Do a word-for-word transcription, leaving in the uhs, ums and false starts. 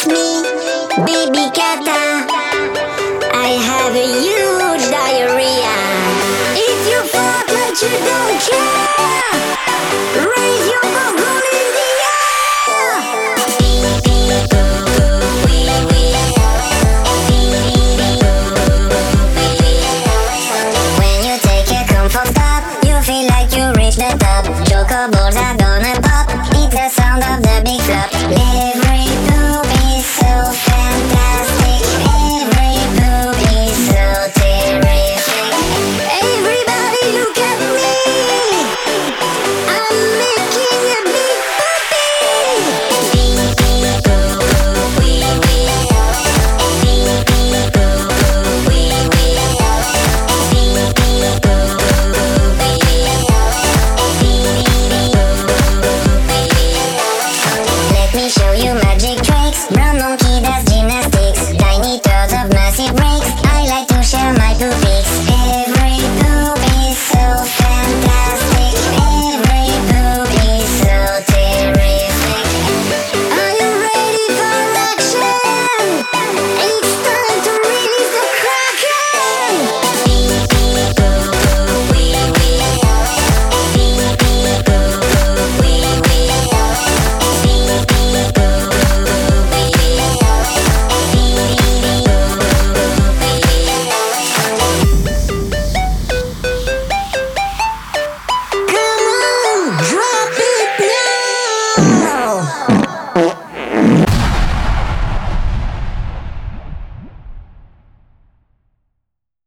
It's me, baby Kata. I have a huge diarrhea. If you fuck like you don't care, raise your vocal in the air. When you take your cum from top, you feel like you reach the top. Choco balls are gonna pop. It's the sound of the big flop. Every poop is so fantastic. Every poop is so terrific. Everybody look at me. I'm making a big Let me show you magic tricks. Brown monkey, that's